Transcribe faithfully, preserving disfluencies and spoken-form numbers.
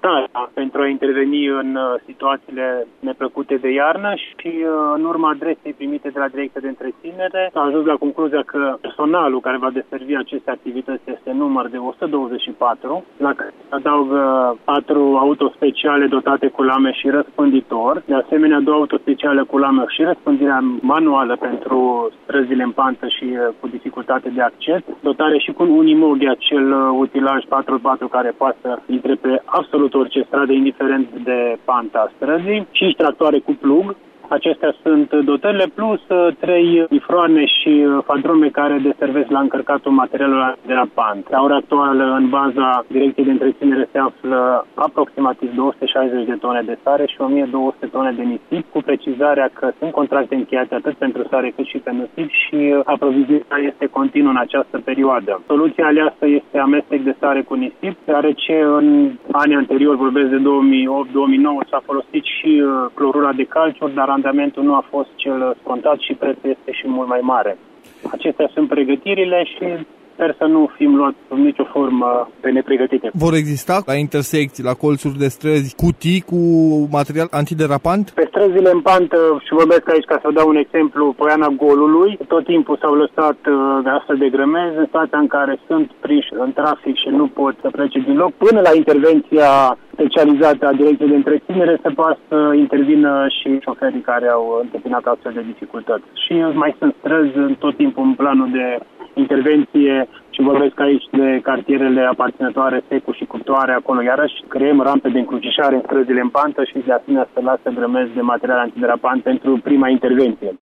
adaptarea pentru a interveni în situațiile neplăcute de iarnă și în urma adresei primite de la Direcția de Întreținere a ajuns la concluzia că personalul care va deservi aceste activități este număr de o sută douăzeci și patru, la care adaugă patru autospeciale dotate cu lame și răspânditor, de asemenea două autospeciale cu lame și răspândirea manuală pentru străzile în pantă și cu dificultate de acces, dotare și cu un Unimog, acel utilaj patru patru care poate să intre pe absolut orice stradă, indiferent de panta străzii, cinci tractoare cu plug. Acestea sunt dotările plus trei bifroane și fadrome care deservesc la încărcatul materialului de la pant. La ora actuală, în baza Direcției de Întreținere se află aproximativ două sute șaizeci de tone de sare și o mie două sute tone de nisip, cu precizarea că sunt contracte încheiate atât pentru sare cât și pentru nisip și aprovizionarea este continuă în această perioadă. Soluția aleasă este amestec de sare cu nisip, deoarece în anii anteriori, vorbesc de două mii opt două mii nouă, s-a folosit și clorura de calciu, dar randamentul nu a fost cel scontat și prețul este și mult mai mare. Acestea sunt pregătirile și sper să nu fim luați în nicio formă pe nepregătite. Vor exista la intersecții, la colțuri de străzi, cutii cu material antiderapant? Pe străzile în pantă, și vorbesc aici ca să dau un exemplu, Poiana Golului, tot timpul s-au lăsat uh, astfel de grămezi în stația în care sunt prinși în trafic și nu pot să plece din loc, până la intervenția specializată a Direcției de Întreținere se poate să intervină și șoferii care au întâmpinat astfel de dificultăți. Și mai sunt străzi în tot timpul în planul de intervenție și vorbesc aici de cartierele aparținătoare Secu și Cuptoare, acolo iarăși creăm rampe de încrucișare în străzile în pantă și de asemenea să lasă grămezi de material antiderapant pentru prima intervenție.